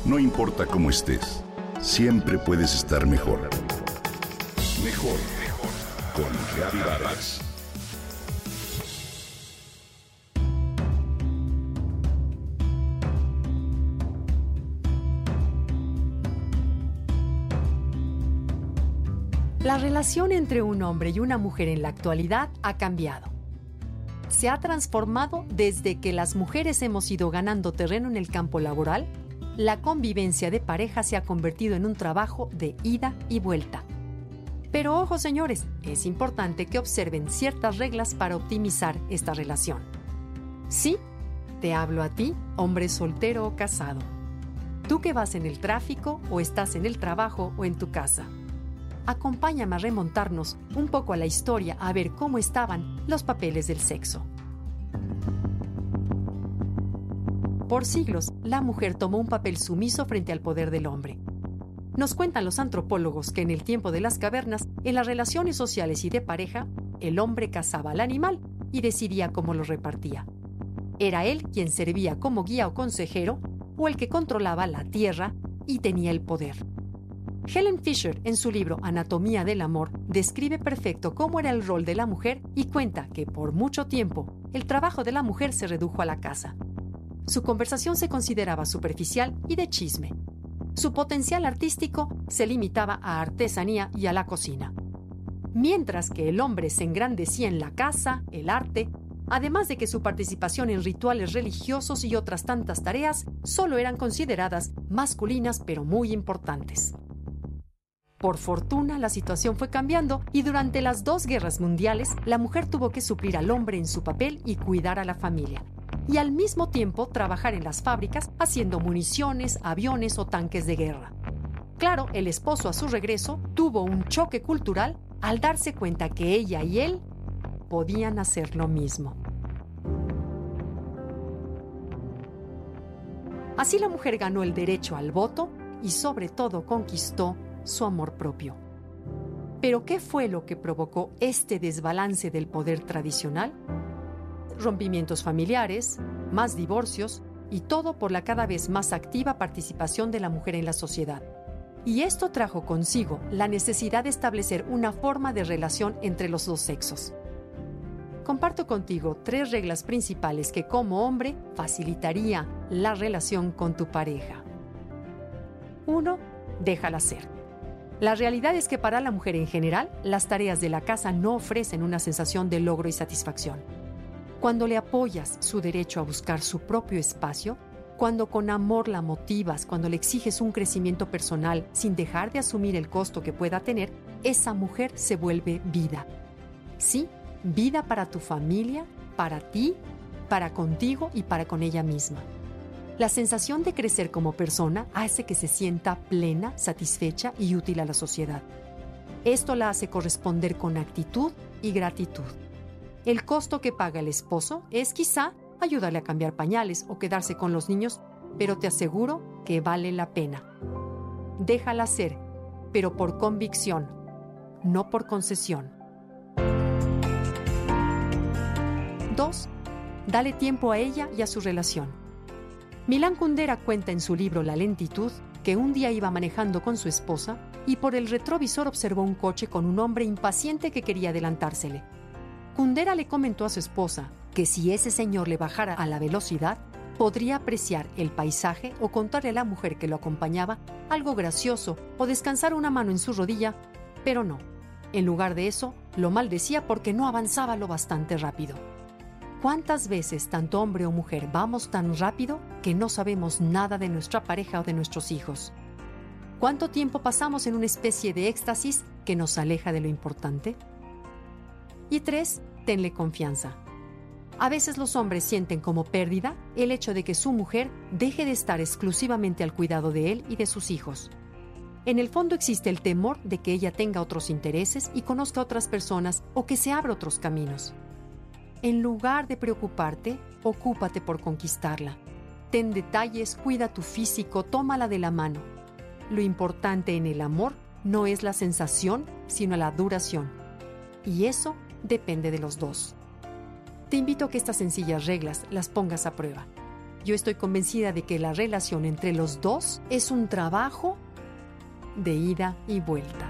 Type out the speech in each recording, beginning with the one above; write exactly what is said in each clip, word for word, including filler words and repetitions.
No importa cómo estés, siempre puedes estar mejor. Mejor, mejor. Con Gaby Vargas. La relación entre un hombre y una mujer en la actualidad ha cambiado. Se ha transformado desde que las mujeres hemos ido ganando terreno en el campo laboral. La convivencia de pareja se ha convertido en un trabajo de ida y vuelta. Pero ojo, señores, es importante que observen ciertas reglas para optimizar esta relación. Sí, te hablo a ti, hombre soltero o casado. Tú que vas en el tráfico o estás en el trabajo o en tu casa. Acompáñame a remontarnos un poco a la historia a ver cómo estaban los papeles del sexo. Por siglos, la mujer tomó un papel sumiso frente al poder del hombre. Nos cuentan los antropólogos que en el tiempo de las cavernas, en las relaciones sociales y de pareja, el hombre cazaba al animal y decidía cómo lo repartía. Era él quien servía como guía o consejero, o el que controlaba la tierra y tenía el poder. Helen Fisher, en su libro Anatomía del Amor, describe perfecto cómo era el rol de la mujer y cuenta que por mucho tiempo el trabajo de la mujer se redujo a la casa. Su conversación se consideraba superficial y de chisme. Su potencial artístico se limitaba a artesanía y a la cocina. Mientras que el hombre se engrandecía en la casa, el arte, además de que su participación en rituales religiosos y otras tantas tareas solo eran consideradas masculinas pero muy importantes. Por fortuna, la situación fue cambiando y durante las dos guerras mundiales, la mujer tuvo que suplir al hombre en su papel y cuidar a la familia. Y al mismo tiempo trabajar en las fábricas haciendo municiones, aviones o tanques de guerra. Claro, el esposo a su regreso tuvo un choque cultural al darse cuenta que ella y él podían hacer lo mismo. Así la mujer ganó el derecho al voto y sobre todo conquistó su amor propio. ¿Pero qué fue lo que provocó este desbalance del poder tradicional? Rompimientos familiares, más divorcios y todo por la cada vez más activa participación de la mujer en la sociedad. Y esto trajo consigo la necesidad de establecer una forma de relación entre los dos sexos. Comparto contigo tres reglas principales que como hombre facilitaría la relación con tu pareja. uno. Déjala ser. La realidad es que para la mujer en general, las tareas de la casa no ofrecen una sensación de logro y satisfacción. Cuando le apoyas su derecho a buscar su propio espacio, cuando con amor la motivas, cuando le exiges un crecimiento personal sin dejar de asumir el costo que pueda tener, esa mujer se vuelve vida. Sí, vida para tu familia, para ti, para contigo y para con ella misma. La sensación de crecer como persona hace que se sienta plena, satisfecha y útil a la sociedad. Esto la hace corresponder con actitud y gratitud. El costo que paga el esposo es quizá ayudarle a cambiar pañales o quedarse con los niños, pero te aseguro que vale la pena. Déjala ser, pero por convicción, no por concesión. dos. Dale tiempo a ella y a su relación. Milan Kundera cuenta en su libro La lentitud que un día iba manejando con su esposa y por el retrovisor observó un coche con un hombre impaciente que quería adelantársele. Kundera le comentó a su esposa que si ese señor le bajara a la velocidad, podría apreciar el paisaje o contarle a la mujer que lo acompañaba algo gracioso o descansar una mano en su rodilla, pero no. En lugar de eso, lo maldecía porque no avanzaba lo bastante rápido. ¿Cuántas veces, tanto hombre o mujer, vamos tan rápido que no sabemos nada de nuestra pareja o de nuestros hijos? ¿Cuánto tiempo pasamos en una especie de éxtasis que nos aleja de lo importante? Y tres, tenle confianza. A veces los hombres sienten como pérdida el hecho de que su mujer deje de estar exclusivamente al cuidado de él y de sus hijos. En el fondo existe el temor de que ella tenga otros intereses y conozca a otras personas o que se abra otros caminos. En lugar de preocuparte, ocúpate por conquistarla. Ten detalles, cuida tu físico, tómala de la mano. Lo importante en el amor no es la sensación, sino la duración. Y eso depende de los dos. Te invito a que estas sencillas reglas las pongas a prueba. Yo estoy convencida de que la relación entre los dos es un trabajo de ida y vuelta.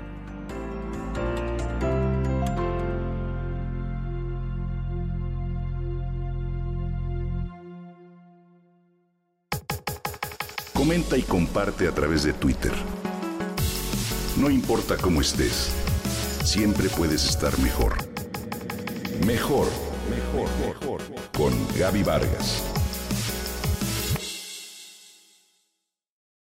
Comenta y comparte a través de Twitter. No importa cómo estés, siempre puedes estar mejor. Mejor, mejor, mejor. Con Gaby Vargas.